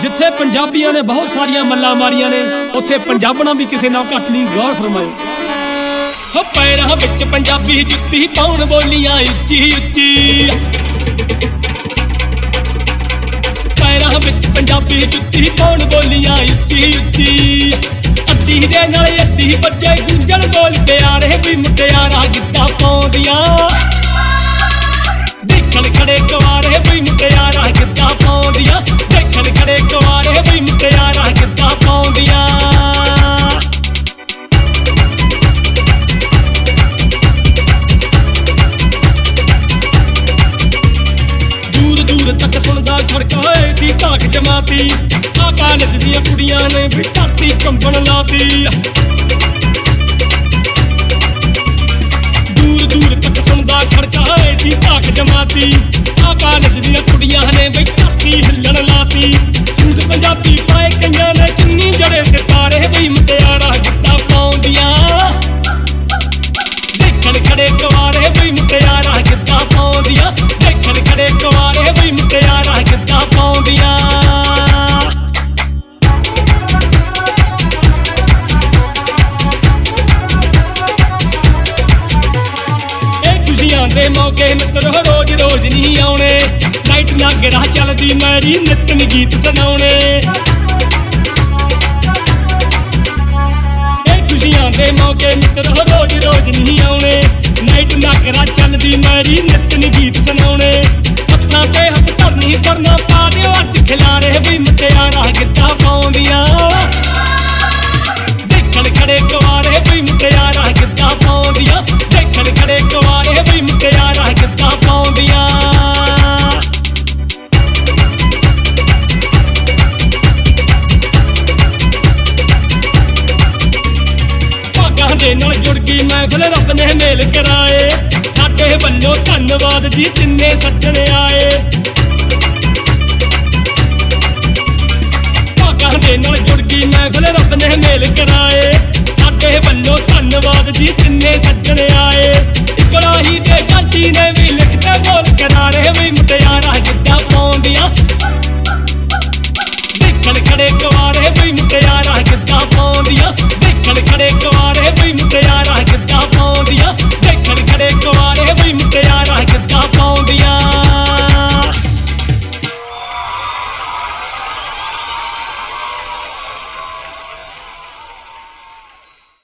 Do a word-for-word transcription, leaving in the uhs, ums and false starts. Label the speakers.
Speaker 1: जिथे पंजाबियां ने बहुत सारिया मल्लां मारियां ने उत्थे पंजाबना भी किसी नाल घट नहीं। गौर फरमाओ। हो पैरां विच पंजाबी जुत्ती पाउण बोलियां उच्ची उच्ची, पैरां विच पंजाबी जुत्ती पाउण बोलियां उच्ची उच्ची, अद्धी दे नाल अद्धी बजे गुंजण बोल प्यारे भी मुटियारा गिद्धा पाउंदियां, देखण खड़े कुआरे भी मुटियारा गिद्धा पाउंदियां, देखण खड़े कुआरे भी मुटियारा गिद्धा पाउंदियां। दूर दूर तक सुनदा खड़काए सी ढाक जमाती, आ कालज दियां कुड़ियां ने भी धरती कंबण लाती। दूर दूर तक सुनदा खड़काए सी ढाक जमाती, आ कालज दियां कुड़ियां ने भी धरती हिल्लण लाती। सूट पंजाबी पाए कईयां ने चुन्नी जड़े सितारे भी मुटियारा गिद्धा पाउंदियां, देखण खड़े कुआरे भी मुटियारा गिद्धा पाउंदियां, देखण खड़े कुआरे भी मुटियारा गिद्धा पाउंदियां। दे मौके मित्रो रोज रोज नहीं आने, नाइट नागरा चलदी मैरी नित नी गीत सुनाने। खुशियां दे मौके मित्रो रोज रोज नहीं आने, नाइट नागरा चलदी मैरी नित नी गीत सुनाने। हत्थां ते हत्थ धरनी सरना पा दिओ अज खिलारे भी मुटियारा गिद्धा पाउंदियां, देखण खड़े कुआरे भी मुटियारा गिद्धा पाउंदियां, देखण खड़े कुआरे भी मुटियारा गिद्धा पाउंदियां। भागां दे नाल जुड़ गई महफिल रब ने मेल कराए, साडे वल्लों धन्नवाद जी जिन्ने सज्जण आए। भागां दे नाल जुड़ गई महफिल रब ने मेल कराए, साडे वल्लों धन्नवाद जी जिन्ने सज्जण आए।